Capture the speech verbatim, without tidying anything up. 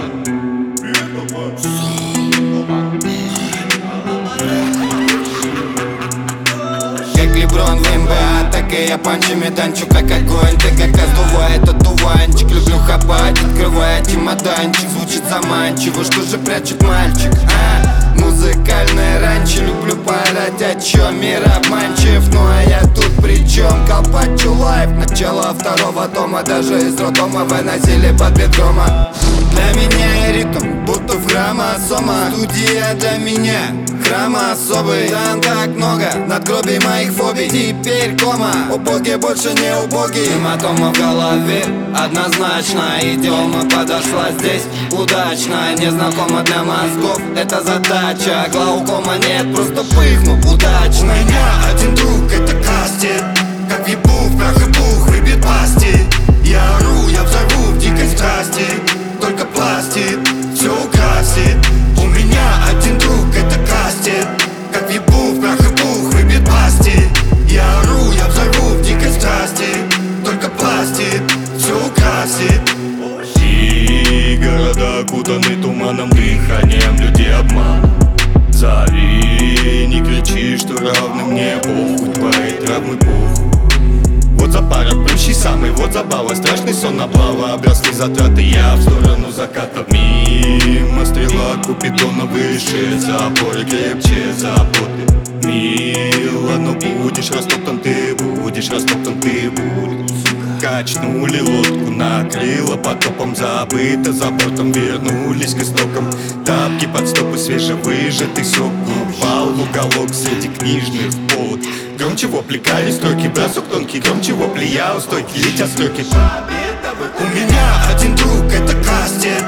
Как Леброн в эн бэ а, так и я панчами танчу как огонь. Ты как раздувает одуванчик. Люблю хапать, открывая чемоданчик. Звучит заманчиво, что же прячет мальчик, а? Музыкальное раньше, люблю поорать, о чем мир обманчив. Ну а я тут при чем? Колпачу лайф, начало второго тома. Даже из роддома выносили под бедрома. Для меня ритм, будто в хромосома. Студия для меня, храм особый. Там так много надгробий моих фобий. Теперь кома, убогие больше не убогие. Гематома в голове, однозначно. Идиома подошла здесь удачно. Незнакома для мозгов, это задача. Глаукома нет, просто пыхну удачно. У меня один друг, это Кастет. Как въебу в прах и пух, выбьет пасти. Я ору, я взорву в дикой страсти. Только пластит, все украсит. У меня один друг, это Кастет. Как въебу в прах и пух, выбьет пасти. Я ору, я взорву в дикой страсти. Только пластит, все украсит. И города окутаны туманом, дыханием людей обман. Зови, не кричи, что равным не похуй. Твои травмы похуй. Вот за пара прыщей самый, вот забава. Страшный сон облава, обросли затраты. Я в сторону заката, мимо стрела Купидона выше. Запоры крепче заботы. Мило, но будешь растоптан ты, будешь растоптан ты, будешь. Качнули лодку, накрыло потопом. Забыто за бортом, вернулись к истокам. Тапки под стопы, свежевыжатый сок. Упал в уголок среди книжных полок. Громче вопли, кали строки, бросок тонкий. Громче вопли, я у стойки, летят строки. У меня один друг, это Кастет.